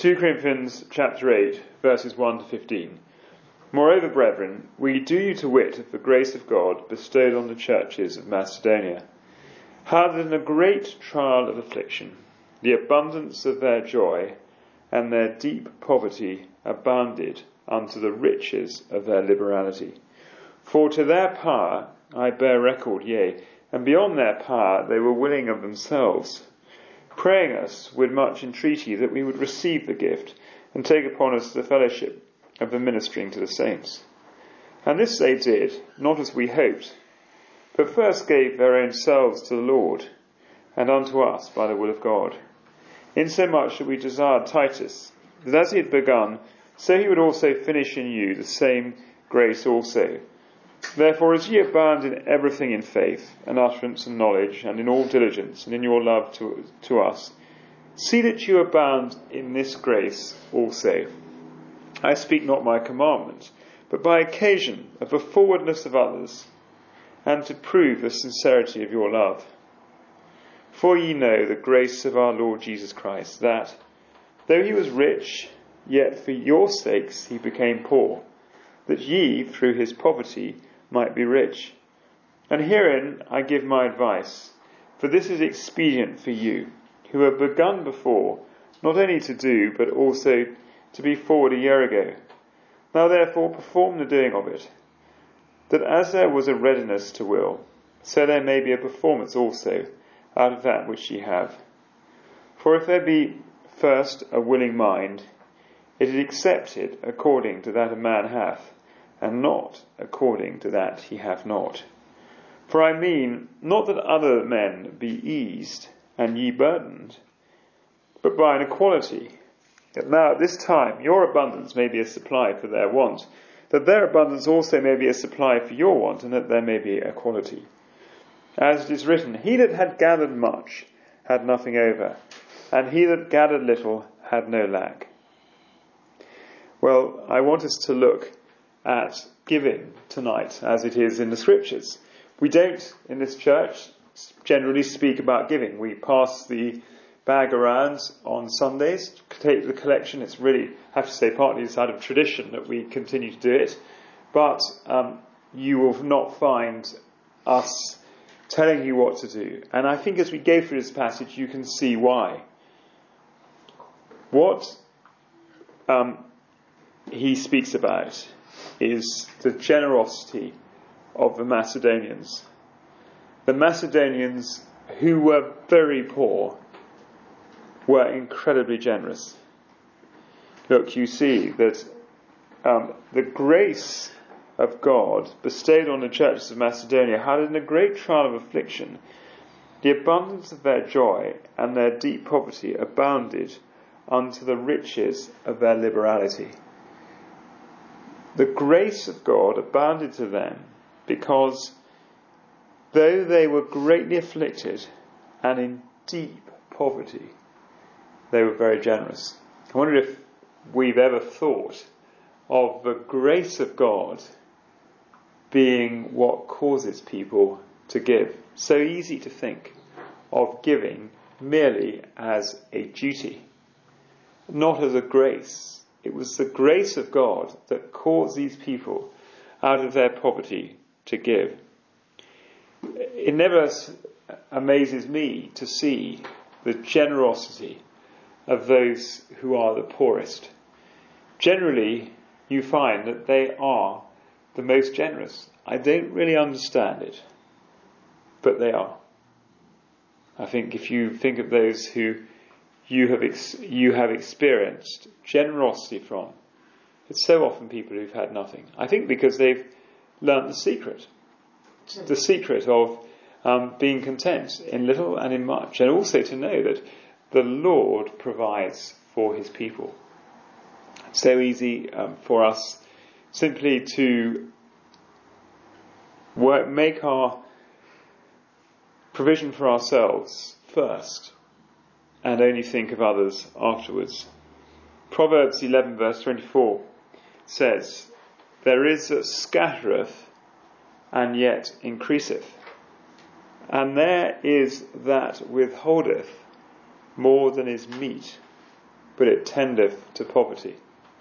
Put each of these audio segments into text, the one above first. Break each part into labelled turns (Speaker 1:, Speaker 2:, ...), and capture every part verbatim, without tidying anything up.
Speaker 1: Second Corinthians chapter eight, verses one to fifteen. Moreover, brethren, we do you to wit of the grace of God bestowed on the churches of Macedonia, how that in a great trial of affliction, the abundance of their joy and their deep poverty abounded unto the riches of their liberality. For to their power I bear record, yea, and beyond their power they were willing of themselves, praying us with much entreaty that we would receive the gift and take upon us the fellowship of the ministering to the saints. And this they did, not as we hoped, but first gave their own selves to the Lord, and unto us by the will of God, insomuch that we desired Titus, that as he had begun, so he would also finish in you the same grace also. Therefore, as ye abound in everything in faith, and utterance, and knowledge, and in all diligence, and in your love to, to us, see that you abound in this grace also. I speak not by commandment, but by occasion of the forwardness of others, and to prove the sincerity of your love. For ye know the grace of our Lord Jesus Christ, that, though he was rich, yet for your sakes he became poor, that ye, through his poverty, might be rich. And herein I give my advice, for this is expedient for you, who have begun before, not only to do, but also to be forward a year ago. Now therefore perform the doing of it, that as there was a readiness to will, so there may be a performance also out of that which ye have. For if there be first a willing mind, it is accepted according to that a man hath, and not according to that he hath not. For I mean not that other men be eased, and ye burdened, but by an equality, that now at this time your abundance may be a supply for their want, that their abundance also may be a supply for your want, and that there may be equality. As it is written, he that had gathered much had nothing over, and he that gathered little had no lack. Well, I want us to look at giving tonight, as it is in the scriptures. We don't, in this church, generally speak about giving. We pass the bag around on Sundays, take the collection. It's really, I have to say, partly it's out of tradition that we continue to do it. But um, you will not find us telling you what to do. And I think as we go through this passage, you can see why. What um, he speaks about is the generosity of the Macedonians. The Macedonians, who were very poor, were incredibly generous. Look, you see that um, the grace of God bestowed on the churches of Macedonia had in a great trial of affliction, the abundance of their joy and their deep poverty abounded unto the riches of their liberality. The grace of God abounded to them because though they were greatly afflicted and in deep poverty, they were very generous. I wonder if we've ever thought of the grace of God being what causes people to give. So easy to think of giving merely as a duty, not as a grace. It was the grace of God that caused these people out of their poverty to give. It never amazes me to see the generosity of those who are the poorest. Generally, you find that they are the most generous. I don't really understand it, but they are. I think if you think of those who you have ex- you have experienced generosity from, it's so often people who've had nothing. I think because they've learnt the secret, the secret of um, being content in little and in much, and also to know that the Lord provides for his people. It's so easy um, for us simply to work, make our provision for ourselves first and only think of others afterwards. Proverbs eleven verse twenty-four says, "There is that scattereth and yet increaseth, and there is that withholdeth more than is meet but it tendeth to poverty.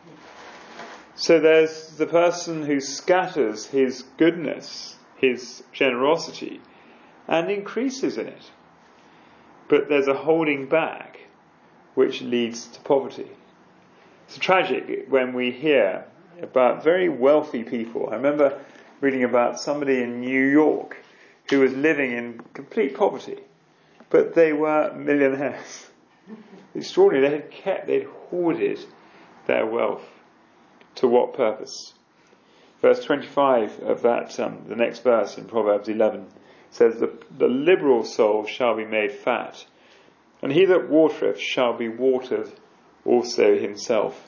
Speaker 1: So there's the person who scatters his goodness, his generosity, and increases in it. But there's a holding back which leads to poverty. It's tragic when we hear about very wealthy people. I remember reading about somebody in New York who was living in complete poverty, but they were millionaires. Extraordinary. They had kept, they'd hoarded their wealth. To what purpose? Verse twenty-five of that, um, the next verse in Proverbs eleven, says, the, the liberal soul shall be made fat, and he that watereth shall be watered also himself.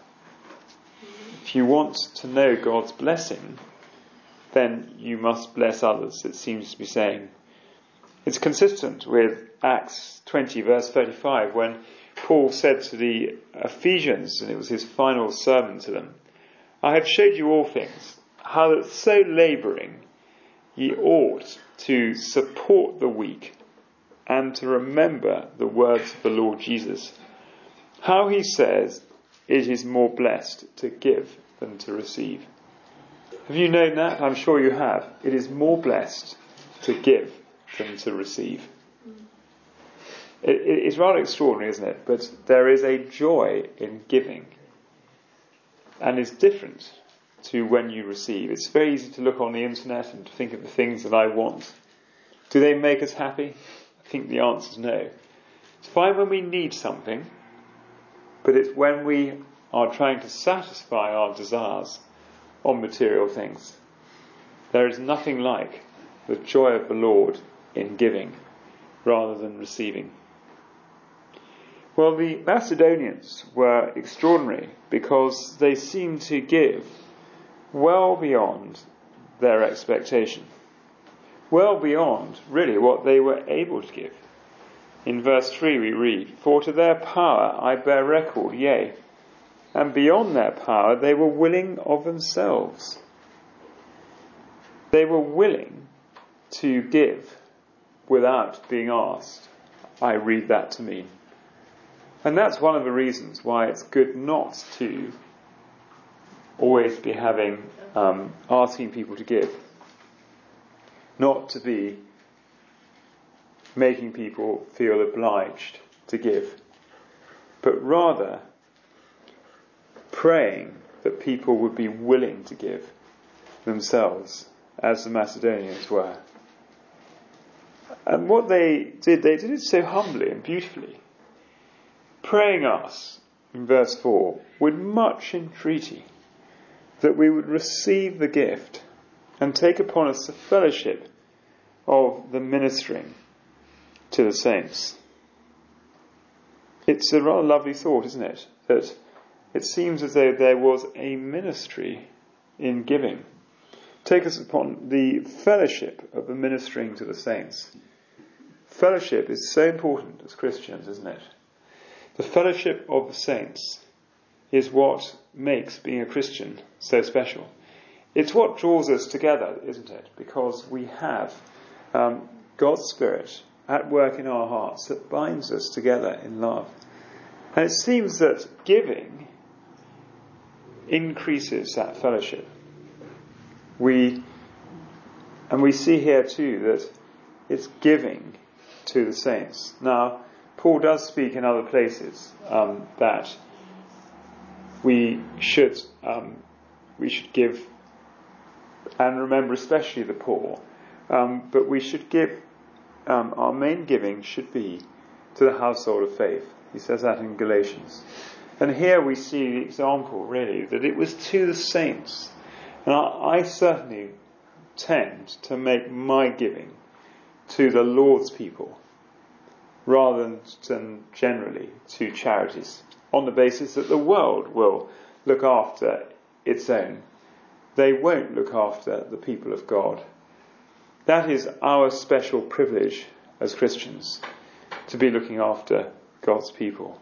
Speaker 1: If you want to know God's blessing, then you must bless others, it seems to be saying. It's consistent with Acts twenty, verse thirty-five, when Paul said to the Ephesians, and it was his final sermon to them, I have showed you all things, how that so labouring ye ought to support the weak, and to remember the words of the Lord Jesus, how he says, it is more blessed to give than to receive. Have you known that? I'm sure you have. It is more blessed to give than to receive. It, it, it's rather extraordinary, isn't it? But there is a joy in giving, and it's different to when you receive. It's very easy to look on the internet and to think of the things that I want. Do they make us happy? I think the answer is no. It's fine when we need something, but it's when we are trying to satisfy our desires on material things. There is nothing like the joy of the Lord in giving rather than receiving. Well, the Macedonians were extraordinary because they seemed to give well beyond their expectation. Well beyond, really, what they were able to give. In verse three we read, for to their power I bear record, yea, and beyond their power they were willing of themselves. They were willing to give without being asked. I read that to mean. And that's one of the reasons why it's good not to always be having, um, asking people to give. Not to be making people feel obliged to give. But rather praying that people would be willing to give themselves, as the Macedonians were. And what they did, they did it so humbly and beautifully, praying us, in verse four, with much entreaty, that we would receive the gift and take upon us the fellowship of the ministering to the saints. It's a rather lovely thought, isn't it? That it seems as though there was a ministry in giving. Take us upon the fellowship of the ministering to the saints. Fellowship is so important as Christians, isn't it? The fellowship of the saints is what makes being a Christian so special. It's what draws us together, isn't it? Because we have um, God's Spirit at work in our hearts that binds us together in love. And it seems that giving increases that fellowship. We, and we see here too that it's giving to the saints. Now, Paul does speak in other places um, that we should um, we should give and remember especially the poor, um, but we should give. Um, our main giving should be to the household of faith. He says that in Galatians, and here we see the example really that it was to the saints. And I, I certainly tend to make my giving to the Lord's people rather than, than generally to charities, on the basis that the world will look after its own. They won't look after the people of God. That is our special privilege as Christians, to be looking after God's people.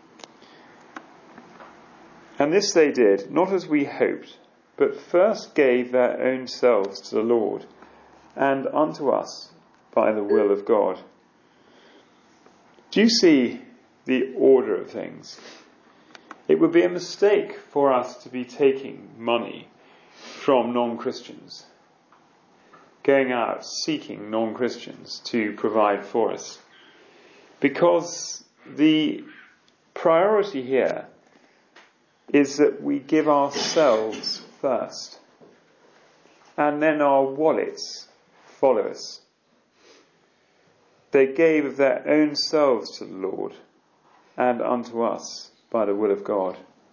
Speaker 1: And this they did, not as we hoped, but first gave their own selves to the Lord, and unto us by the will of God. Do you see the order of things? It would be a mistake for us to be taking money from non-Christians, going out seeking non-Christians to provide for us. Because the priority here is that we give ourselves first, and then our wallets follow us. They gave of their own selves to the Lord and unto us by the will of God.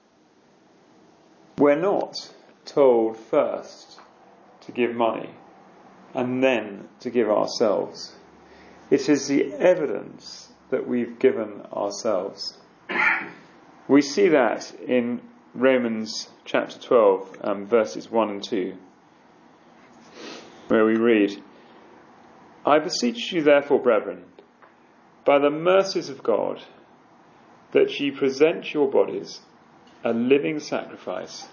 Speaker 1: We're not told first to give money and then to give ourselves. It is the evidence that we've given ourselves. We see that in Romans chapter twelve, um, verses one and two, where we read, I beseech you therefore, brethren, by the mercies of God, that ye present your bodies a living sacrifice,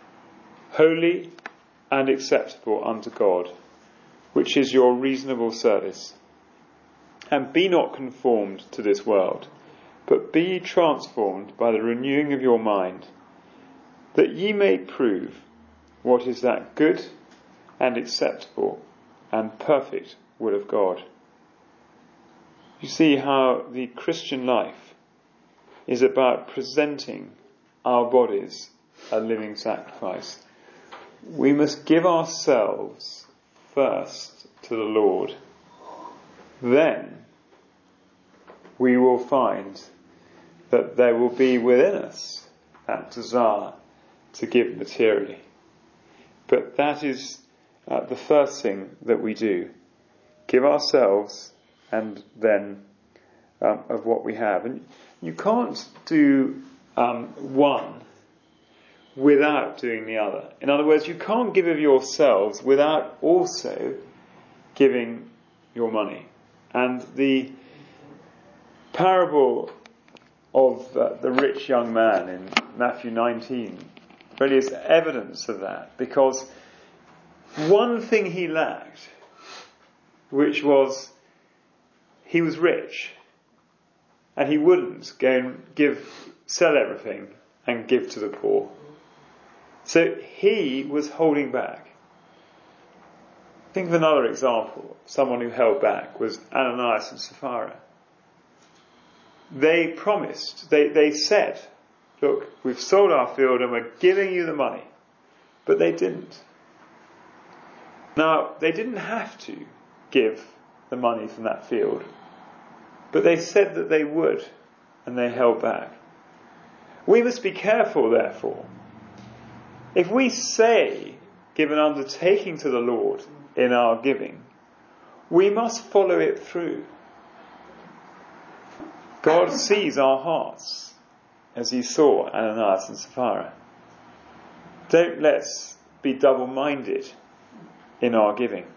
Speaker 1: holy and acceptable unto God, which is your reasonable service. And be not conformed to this world, but be ye transformed by the renewing of your mind, that ye may prove what is that good and acceptable and perfect will of God. You see how the Christian life is about presenting our bodies a living sacrifice. We must give ourselves first to the Lord. Then we will find that there will be within us that desire to give materially. But that is uh, the first thing that we do. Give ourselves and then um, of what we have. And you can't do um, one without doing the other. In other words, you can't give of yourselves without also giving your money. And the parable of uh, the rich young man in Matthew nineteen really is evidence of that, because one thing he lacked, which was he was rich, and he wouldn't go and give, sell everything and give to the poor. So he was holding back. Think of another example. Someone who held back was Ananias and Sapphira. They promised, they, they said, look, we've sold our field and we're giving you the money. But they didn't. Now, they didn't have to give the money from that field, but they said that they would, and they held back. We must be careful, therefore. If we say, give an undertaking to the Lord in our giving, we must follow it through. God sees our hearts, as he saw Ananias and Sapphira. Don't let's be double-minded in our giving.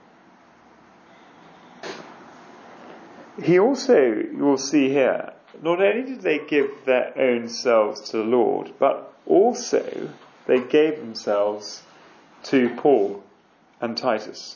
Speaker 1: He also, you will see here, not only did they give their own selves to the Lord, but also they gave themselves to Paul and Titus.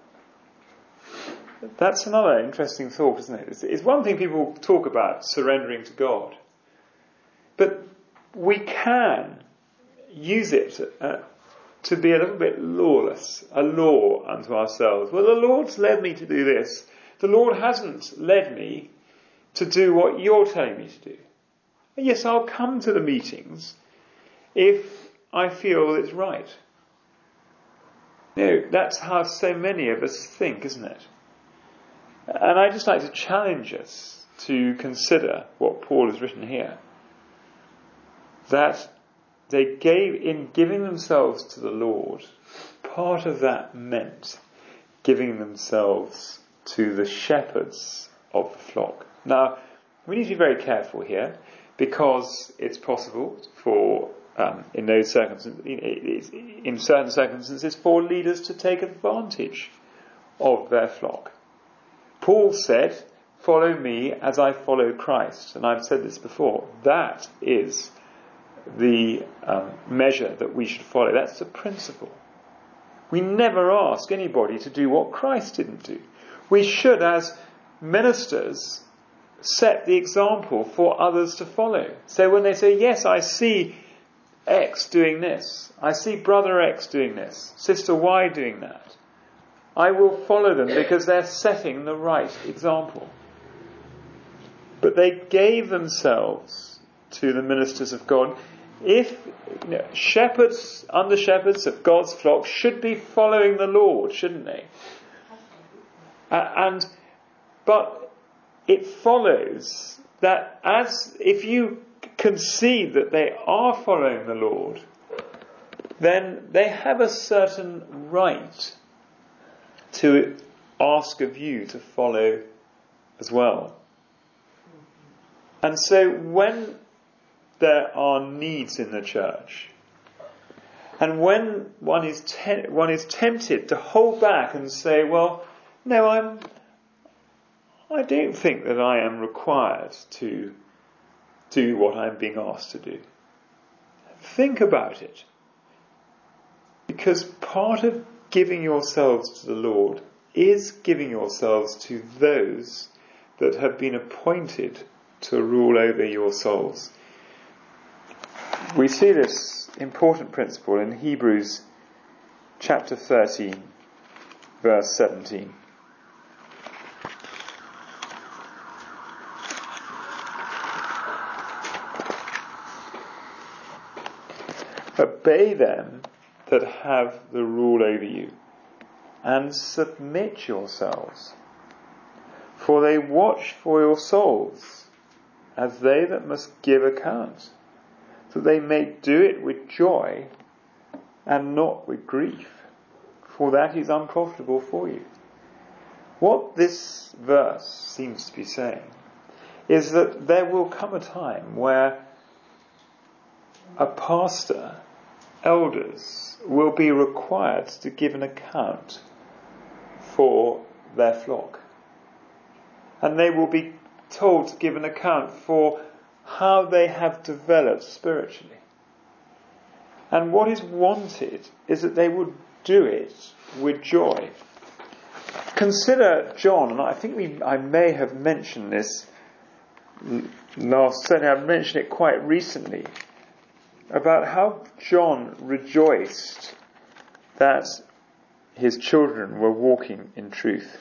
Speaker 1: That's another interesting thought, isn't it? It's, it's one thing people talk about surrendering to God, but we can use it uh, to be a little bit lawless, a law unto ourselves. Well, the Lord's led me to do this. The Lord hasn't led me to do what you're telling me to do. And yes, I'll come to the meetings if I feel it's right. You know, that's how so many of us think, isn't it? And I'd just like to challenge us to consider what Paul has written here. That they gave, in giving themselves to the Lord, part of that meant giving themselves to the shepherds of the flock. Now, we need to be very careful here, because it's possible for, um, in those circumstances, in certain circumstances, for leaders to take advantage of their flock. Paul said, follow me as I follow Christ. And I've said this before. That is the um, measure that we should follow. That's the principle. We never ask anybody to do what Christ didn't do. We should, as ministers set the example for others to follow. So when they say, yes, I see X doing this, I see brother X doing this, sister Y doing that, I will follow them because they're setting the right example. But they gave themselves to the ministers of God. If you know, shepherds, under shepherds of God's flock should be following the Lord, shouldn't they? Uh, and but it follows that as if you concede that they are following the Lord, then they have a certain right to ask of you to follow as well. And so when there are needs in the church, and when one is te- one is tempted to hold back and say, well, no, I'm I don't think that I am required to do what I'm being asked to do. Think about it. Because part of giving yourselves to the Lord is giving yourselves to those that have been appointed to rule over your souls. We see this important principle in Hebrews chapter thirteen, verse seventeen. Obey them that have the rule over you, and submit yourselves, for they watch for your souls, as they that must give account, that they may do it with joy, and not with grief, for that is unprofitable for you. What this verse seems to be saying is that there will come a time where a pastor, elders, will be required to give an account for their flock. And they will be told to give an account for how they have developed spiritually. And what is wanted is that they would do it with joy. Consider John, and I think we, I may have mentioned this last, certainly I've mentioned it quite recently, about how John rejoiced that his children were walking in truth.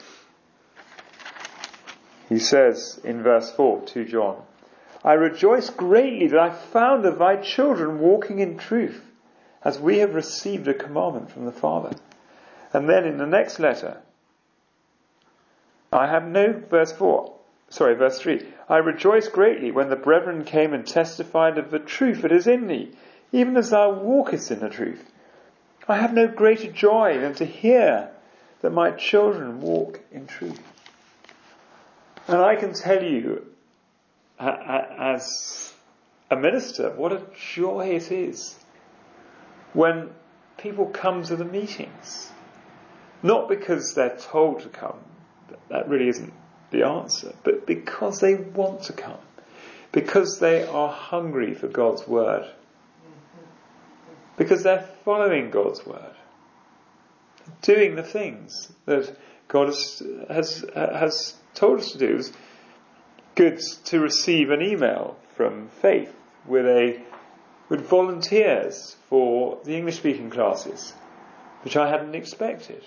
Speaker 1: He says in verse four to John, I rejoice greatly that I found of thy children walking in truth, as we have received a commandment from the Father. And then in the next letter, I have no, verse four, sorry, verse three, I rejoice greatly when the brethren came and testified of the truth that is in thee, even as thou walkest in the truth. I have no greater joy than to hear that my children walk in truth. And I can tell you, as a minister, what a joy it is when people come to the meetings. Not because they're told to come, that really isn't the answer, but because they want to come. Because they are hungry for God's word. Because they're following God's word. Doing the things that God has, has, has told us to do. It was good to receive an email from Faith with a with volunteers for the English speaking classes, which I hadn't expected.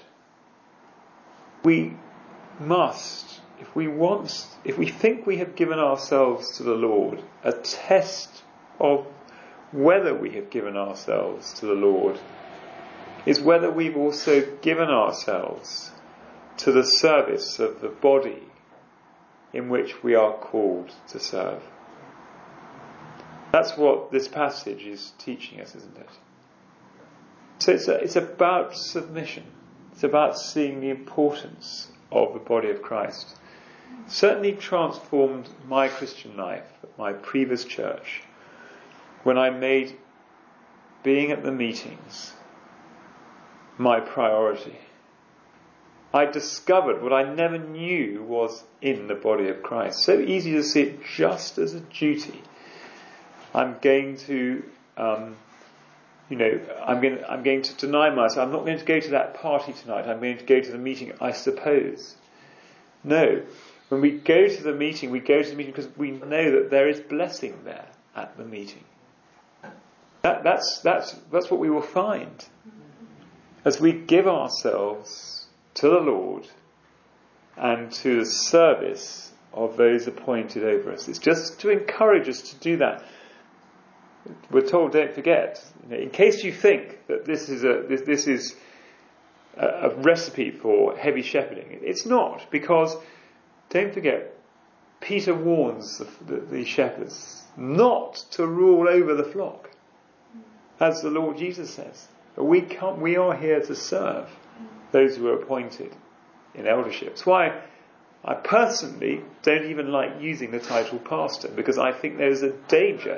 Speaker 1: We must, if we want, if we think we have given ourselves to the Lord, a test of whether we have given ourselves to the Lord is whether we've also given ourselves to the service of the body in which we are called to serve. That's what this passage is teaching us, isn't it? So it's, a, it's about submission. It's about seeing the importance of the body of Christ. It certainly transformed my Christian life at my previous church when I made being at the meetings my priority. I discovered what I never knew was in the body of Christ. So easy to see it just as a duty. I'm going to, um, you know, I'm going, I'm going to deny myself. I'm not going to go to that party tonight. I'm going to go to the meeting, I suppose. No, When we go to the meeting, we go to the meeting because we know that there is blessing there at the meeting. That, that's, that's, that's what we will find as we give ourselves to the Lord and to the service of those appointed over us. It's just to encourage us to do that. We're told, don't forget, you know, in case you think that this is a this, this is a, a recipe for heavy shepherding, it's not, because don't forget, Peter warns the, the, the shepherds not to rule over the flock, as the Lord Jesus says. We can't, we are here to serve those who are appointed in eldership. That's why I personally don't even like using the title pastor, because I think there's a danger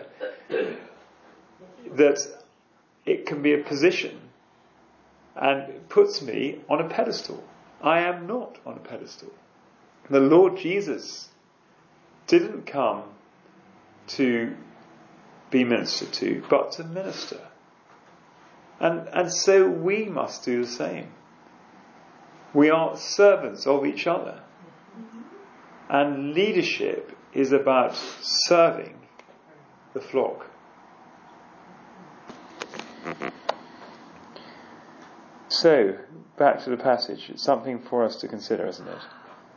Speaker 1: that it can be a position and it puts me on a pedestal. I am not on a pedestal. The Lord Jesus didn't come to be ministered to, but to minister. And, and so we must do the same. We are servants of each other. And leadership is about serving the flock. So, back to the passage. It's something for us to consider, isn't it?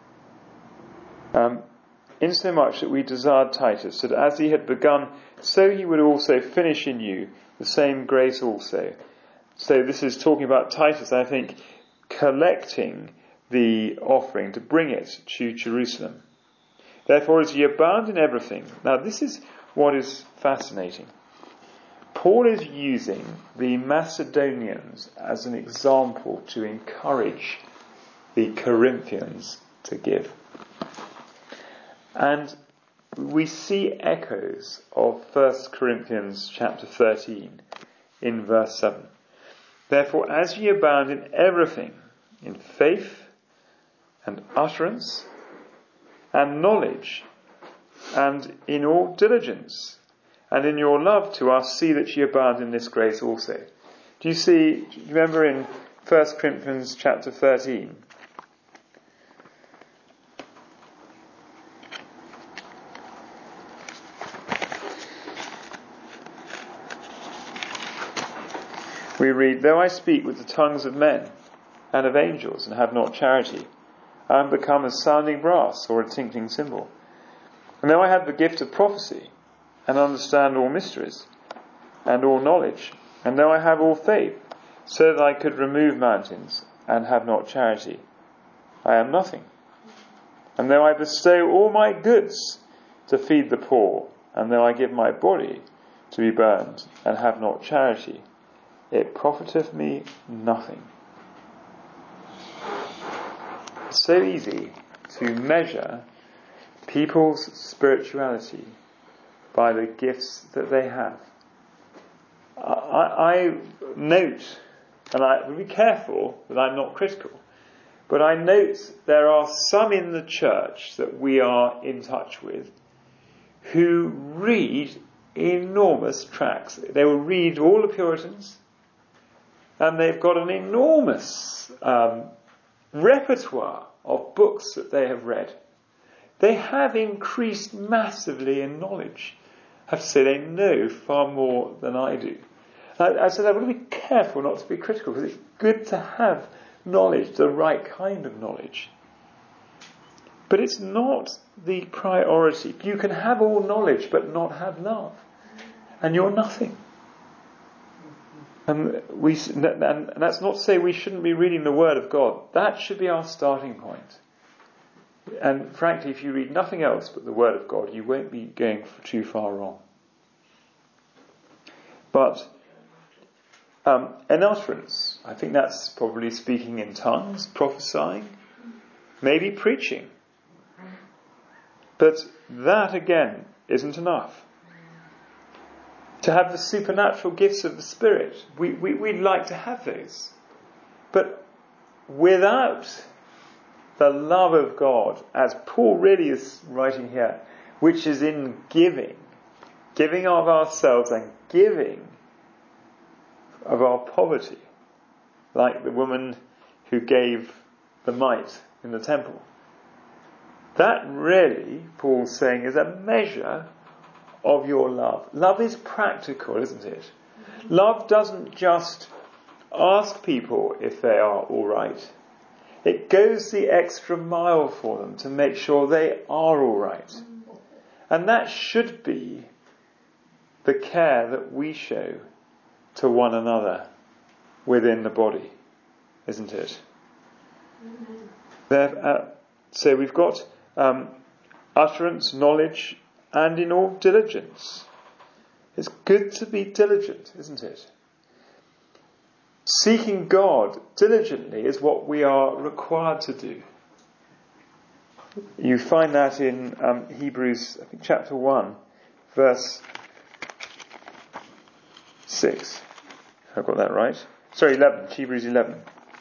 Speaker 1: Um, insomuch that we desired Titus, that as he had begun, so he would also finish in you the same grace also. So this is talking about Titus, I think, collecting the offering to bring it to Jerusalem. Therefore, as ye abound in everything. Now, this is what is fascinating. Paul is using the Macedonians as an example to encourage the Corinthians to give. And we see echoes of First Corinthians chapter thirteen in verse seven. Therefore, as ye abound in everything, in faith and utterance and knowledge and in all diligence and in your love to us, see that ye abound in this grace also. Do you see, do you remember in First Corinthians chapter thirteen? We read, though I speak with the tongues of men and of angels and have not charity, I am become as sounding brass or a tinkling cymbal. And though I have the gift of prophecy and understand all mysteries and all knowledge, and though I have all faith, so that I could remove mountains and have not charity, I am nothing. And though I bestow all my goods to feed the poor, and though I give my body to be burned and have not charity, it profiteth me nothing. It's so easy to measure people's spirituality by the gifts that they have. I, I note, and I will be careful that I'm not critical, but I note there are some in the church that we are in touch with who read enormous tracts. They will read all the Puritans, and they've got an enormous um, repertoire of books that they have read. They have increased massively in knowledge. I have to say they know far more than I do. I, I said I want to be careful not to be critical, because it's good to have knowledge, the right kind of knowledge. But it's not the priority. You can have all knowledge but not have love, and you're nothing. And we, and that's not to say we shouldn't be reading the Word of God. That should be our starting point. And frankly, if you read nothing else but the Word of God, you won't be going too far wrong. But um, an utterance, I think that's probably speaking in tongues, prophesying, maybe preaching. But that again isn't enough. To have the supernatural gifts of the Spirit, we, we, we'd like to have those. But without the love of God, as Paul really is writing here, which is in giving, giving of ourselves and giving of our poverty, like the woman who gave the mite in the temple. That really, Paul's saying, is a measure of your love. Love is practical, isn't it? Love doesn't just ask people if they are all right. It goes the extra mile for them to make sure they are all right. And that should be the care that we show to one another within the body, isn't it? There, uh, so we've got um, utterance, knowledge, and in all diligence. It's good to be diligent, isn't it? Seeking God diligently is what we are required to do. You find that in um, Hebrews, I think, chapter one, verse six. I've got that right. Sorry, eleven. Hebrews eleven,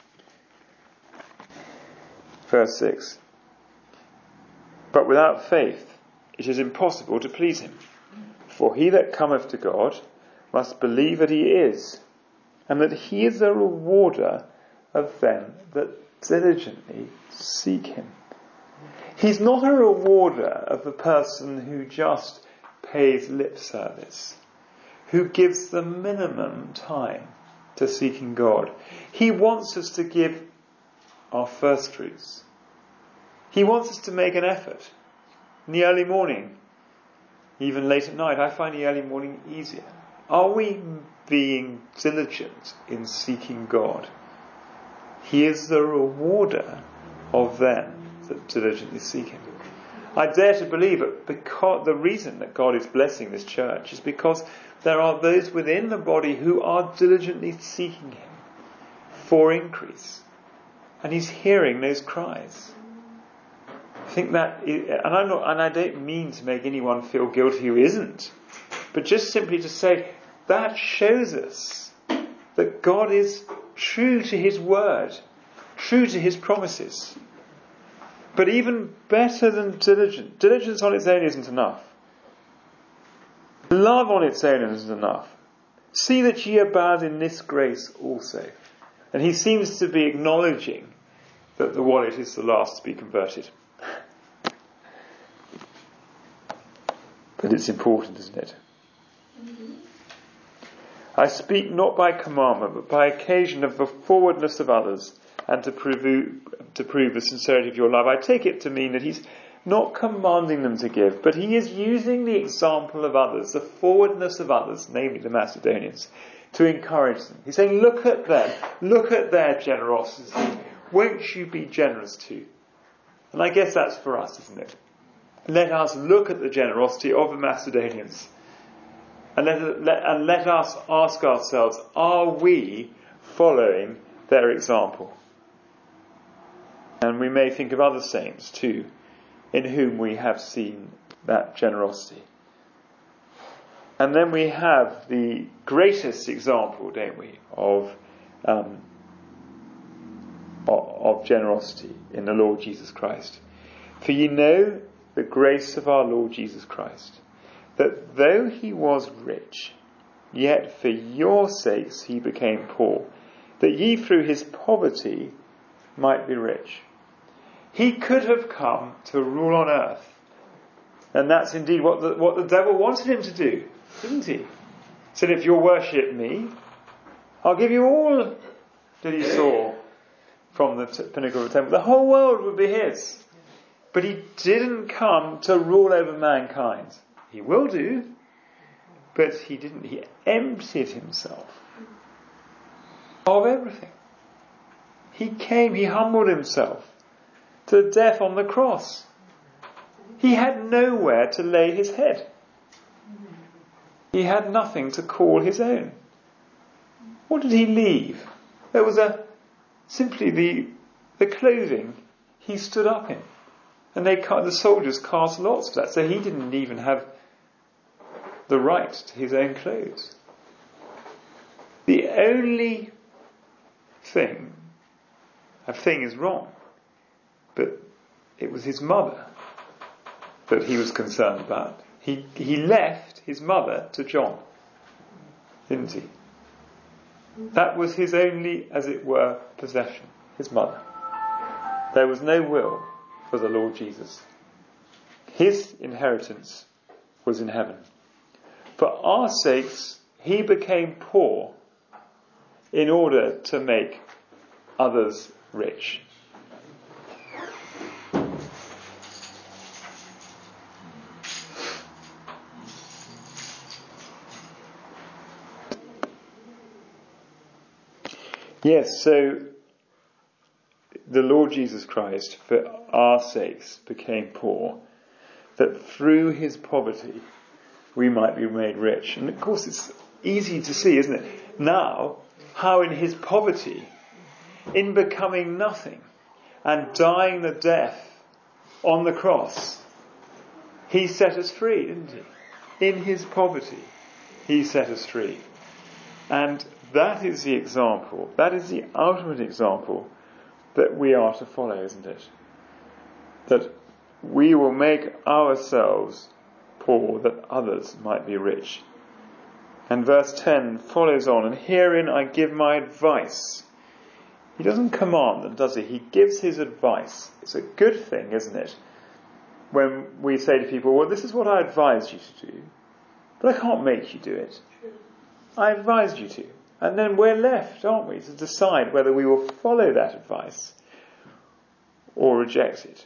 Speaker 1: verse six. But without faith it is impossible to please him. For he that cometh to God must believe that he is, and that he is a rewarder of them that diligently seek him. He's not a rewarder of the person who just pays lip service, who gives the minimum time to seeking God. He wants us to give our first fruits. He wants us to make an effort. In the early morning, even late at night, I find the early morning easier. Are we being diligent in seeking God? He is the rewarder of them that diligently seek him. I dare to believe that because the reason that God is blessing this church is because there are those within the body who are diligently seeking him for increase. And he's hearing those cries. I think that, and I'm not, and I don't mean to make anyone feel guilty who isn't, but just simply to say that shows us that God is true to his word, true to his promises. But even better than diligence, diligence on its own isn't enough. Love on its own isn't enough. See that ye abound in this grace also. And he seems to be acknowledging that the wallet is the last to be converted. But it's important, isn't it? Mm-hmm. I speak not by commandment, but by occasion of the forwardness of others, and to prove, to prove the sincerity of your love. I take it to mean that he's not commanding them to give, but he is using the example of others, the forwardness of others, namely the Macedonians, to encourage them. He's saying, look at them, look at their generosity. Won't you be generous too? And I guess that's for us, isn't it? Let us look at the generosity of the Macedonians, and let, let, and let us ask ourselves, are we following their example? And we may think of other saints too, in whom we have seen that generosity. And then we have the greatest example, don't we, of um, of generosity in the Lord Jesus Christ. For ye know the grace of our Lord Jesus Christ, that though he was rich, yet for your sakes he became poor, that ye through his poverty might be rich. He could have come to rule on earth, and that's indeed what the, what the devil wanted him to do, didn't he? He said, if you'll worship me, I'll give you all that he saw from the t- pinnacle of the temple. The whole world would be his. But he didn't come to rule over mankind. He will do, but he didn't. He emptied himself of everything. He came, he humbled himself to death on the cross. He had nowhere to lay his head. He had nothing to call his own. What did he leave? There was a simply the the clothing he stood up in. And they the soldiers cast lots for that, so he didn't even have the right to his own clothes. The only thing, a thing is wrong, but it was his mother that he was concerned about. He he left his mother to John, didn't he? That was his only, as it were, possession, his mother. There was no will for the Lord Jesus. His inheritance was in heaven. For our sakes, he became poor in order to make others rich. Yes, so the Lord Jesus Christ, for our sakes, became poor, that through his poverty we might be made rich. And of course it's easy to see, isn't it, now, how in his poverty, in becoming nothing and dying the death on the cross, he set us free, didn't he? In his poverty, he set us free. And that is the example, that is the ultimate example that we are to follow, isn't it? That we will make ourselves poor that others might be rich. And verse ten follows on, and herein I give my advice. He doesn't command them, does he? He gives his advice. It's a good thing, isn't it? When we say to people, well, this is what I advise you to do, but I can't make you do it. I advised you to. And then we're left, aren't we, to decide whether we will follow that advice or reject it.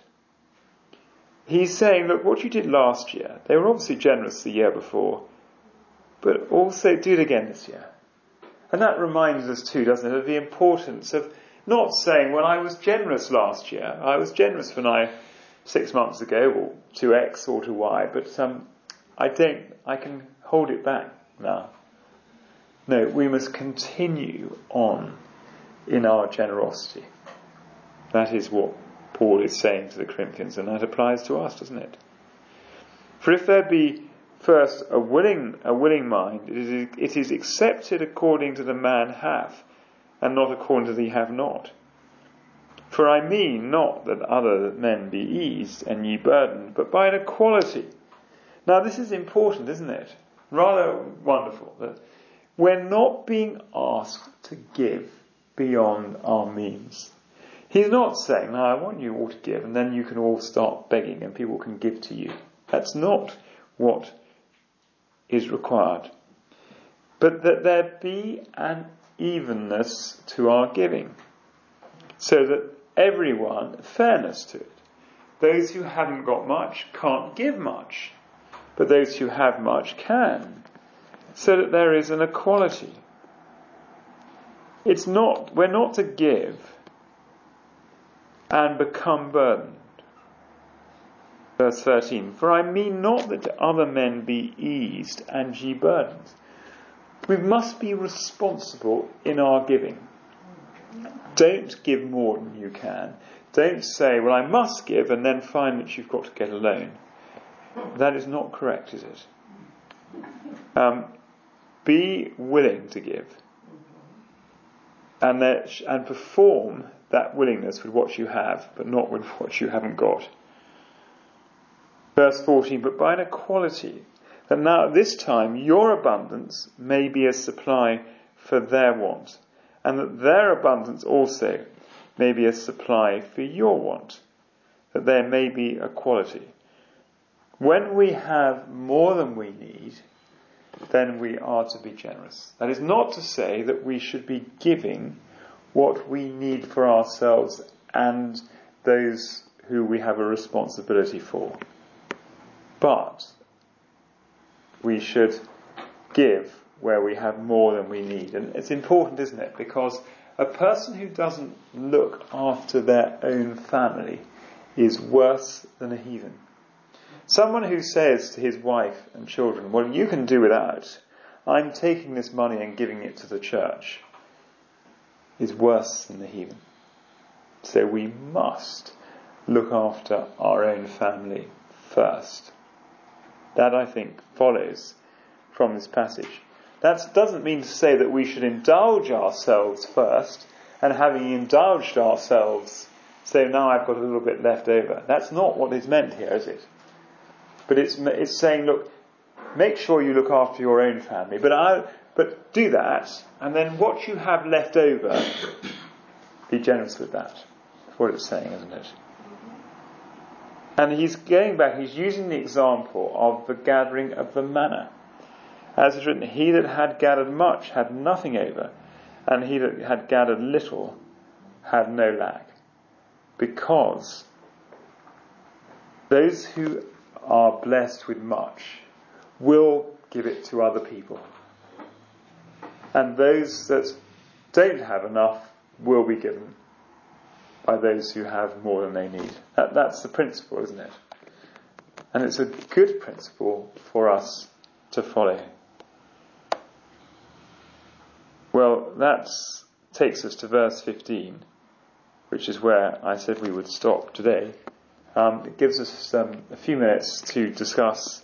Speaker 1: He's saying, look, what you did last year, they were obviously generous the year before, but also do it again this year. And that reminds us too, doesn't it, of the importance of not saying, well, I was generous last year, I was generous when I, six months ago, or to X or to Y, but um, I don't, I can hold it back now. No, we must continue on in our generosity. That is what Paul is saying to the Corinthians, and that applies to us, doesn't it? For if there be first a willing a willing mind, it is, it is accepted according to the man hath, and not according to the have not. For I mean not that other men be eased and ye burdened, but by an equality. Now this is important, isn't it? Rather wonderful that we're not being asked to give beyond our means. He's not saying, no, I want you all to give, and then you can all start begging and people can give to you. That's not what is required. But that there be an evenness to our giving, so that everyone, fairness to it. Those who haven't got much can't give much, but those who have much can. So that there is an equality. It's not, we're not to give and become burdened. Verse thirteen, for I mean not that other men be eased and ye burdened. We must be responsible in our giving. Don't give more than you can. Don't say, well, I must give, and then find that you've got to get a loan. That is not correct, is it? Um, Be willing to give, and that, and perform that willingness with what you have, but not with what you haven't got. Verse fourteen, but by an equality, that now at this time your abundance may be a supply for their want, and that their abundance also may be a supply for your want, that there may be equality. When we have more than we need, then we are to be generous. That is not to say that we should be giving what we need for ourselves and those who we have a responsibility for. But we should give where we have more than we need. And it's important, isn't it? Because a person who doesn't look after their own family is worse than a heathen. Someone who says to his wife and children, well, you can do without, I'm taking this money and giving it to the church, is worse than the heathen. So we must look after our own family first. That, I think, follows from this passage. That doesn't mean to say that we should indulge ourselves first, and having indulged ourselves, say, now I've got a little bit left over. That's not what is meant here, is it? But it's it's saying, look, make sure you look after your own family, but I, but do that, and then what you have left over, be generous with that. That's what it's saying, isn't it? And he's going back, he's using the example of the gathering of the manna. As is written, he that had gathered much had nothing over, and he that had gathered little had no lack. Because those who are blessed with much will give it to other people. And those that don't have enough will be given by those who have more than they need. That, that's the principle, isn't it? And it's a good principle for us to follow. Well, that takes us to verse fifteen, which is where I said we would stop today. Um, it gives us um, a few minutes to discuss